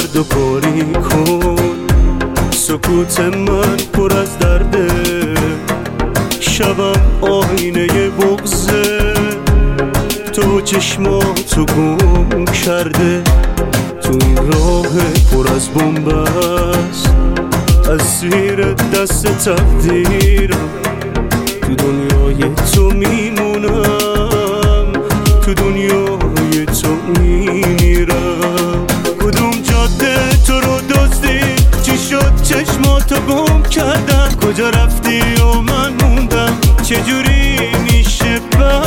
درد و کاری کن. سکوت من پر از درده، شبم آینه بغضه، تو چشماتو گم کرده تو این راه پر از بنبست. از زیر دست تقدیرم تو دنیای تو میمونم، تو دنیای تو میمیرم. کدوم جاده تو رو دزدید؟ چی شد چشماتو گم کردم؟ کجا رفتی و من موندم؟ چجوری میشه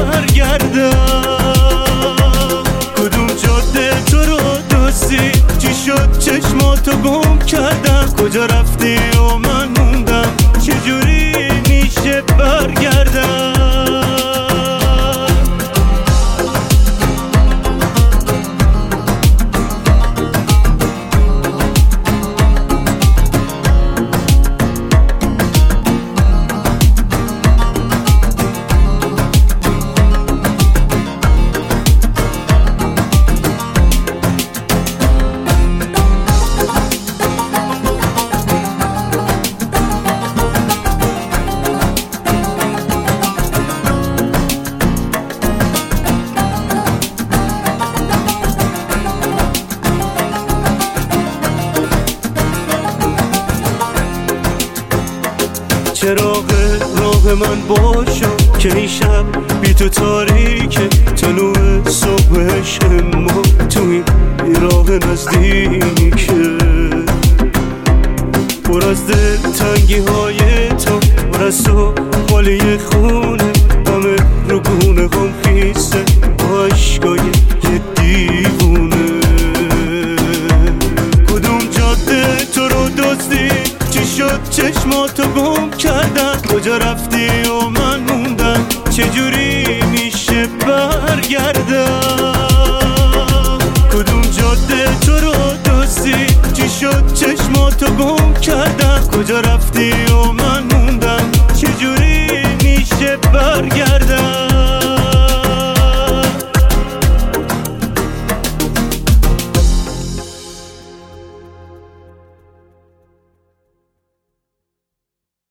برگردم؟ کدوم جاده تو رو دزدید؟ چی شد چشماتو گم کردم؟ کجا رفتی و من موندم؟ چجوری میشه برگردم؟ چراغ راه من باشو که این شب بی تو تاریکه، طلوع صبحش ما تو این راه نزدیکه. پر از دل تنگی های تو، پر از تو خالی خونه، همه رو گونه هم خیسه با عشقای یه دیوونه. کدوم جاده تو رو دزدید؟ چی شد چشماتو گم کردم؟ کجا رفتی و من موندم؟ چجوری میشه برگردم؟ کدوم جاده تو رو دزدید؟ چی شد چشماتو گم کردم؟ کجا رفتی